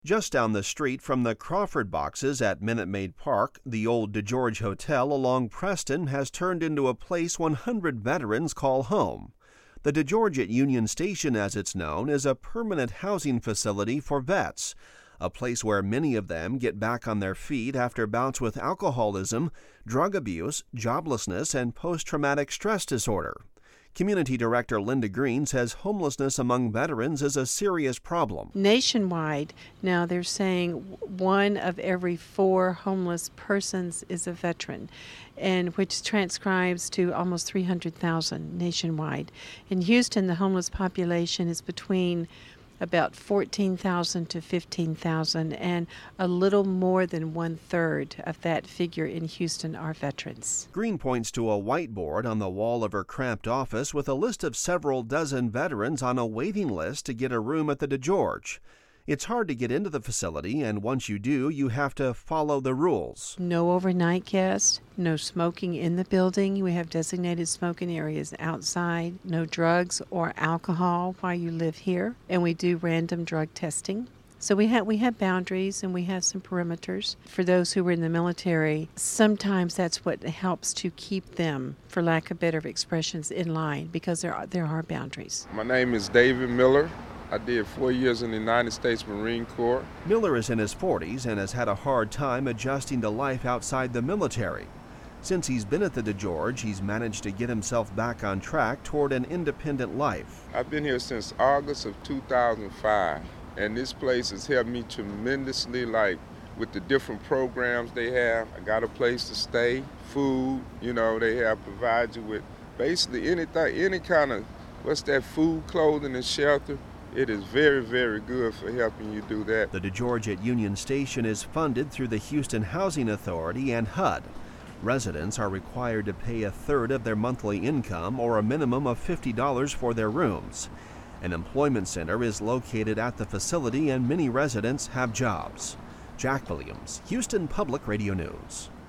Just down the street from the Crawford boxes at Minute Maid Park, the old DeGeorge Hotel along Preston has turned into a place 100 veterans call home. The DeGeorge at Union Station, as it's known, is a permanent housing facility for vets, a place where many of them get back on their feet after bouts with alcoholism, drug abuse, joblessness, and post-traumatic stress disorder. Community Director Linda Green says homelessness among veterans is a serious problem. Nationwide, now they're saying 1 of every 4 homeless persons is a veteran, and which transcribes to almost 300,000 nationwide. In Houston, the homeless population is between about 14,000 to 15,000, and a little more than 1/3 of that figure in Houston are veterans. Green points to a whiteboard on the wall of her cramped office with a list of several dozen veterans on a waiting list to get a room at the DeGeorge. It's hard to get into the facility, and once you do, you have to follow the rules. No overnight guests, no smoking in the building. We have designated smoking areas outside, no drugs or alcohol while you live here, and we do random drug testing. So we have boundaries and we have some perimeters. For those who were in the military, sometimes that's what helps to keep them, for lack of better expressions, in line, because there are boundaries. My name is David Miller. I did 4 years in the United States Marine Corps. Miller is in his 40s and has had a hard time adjusting to life outside the military. Since he's been at the DeGeorge, he's managed to get himself back on track toward an independent life. I've been here since August of 2005, and this place has helped me tremendously, with the different programs they have. I got a place to stay, food, they have provided you with basically anything, any kind of, food, clothing, and shelter. It is very, very good for helping you do that. The DeGeorge at Union Station is funded through the Houston Housing Authority and HUD. Residents are required to pay 1/3 of their monthly income or a minimum of $50 for their rooms. An employment center is located at the facility and many residents have jobs. Jack Williams, Houston Public Radio News.